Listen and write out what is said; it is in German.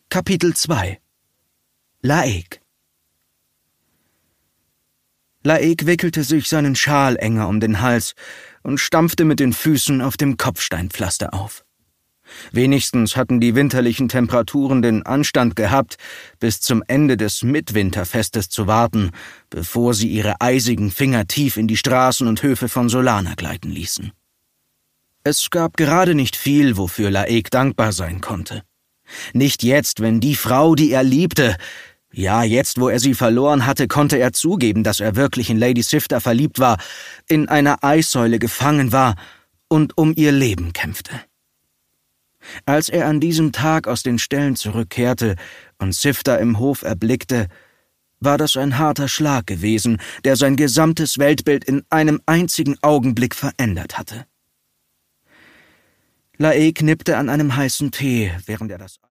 Kapitel 2 Laeg Laeg wickelte sich seinen Schal enger um den Hals und stampfte mit den Füßen auf dem Kopfsteinpflaster auf. Wenigstens hatten die winterlichen Temperaturen den Anstand gehabt, bis zum Ende des Mitwinterfestes zu warten, bevor sie ihre eisigen Finger tief in die Straßen und Höfe von Solana gleiten ließen. Es gab gerade nicht viel, wofür Laeg dankbar sein konnte. Nicht jetzt, wenn die Frau, die er liebte, ja, jetzt, wo er sie verloren hatte, konnte er zugeben, dass er wirklich in Lady Sifter verliebt war, in einer Eissäule gefangen war und um ihr Leben kämpfte. Als er an diesem Tag aus den Ställen zurückkehrte und Sifter im Hof erblickte, war das ein harter Schlag gewesen, der sein gesamtes Weltbild in einem einzigen Augenblick verändert hatte. Laeg nippte an einem heißen Tee, während er das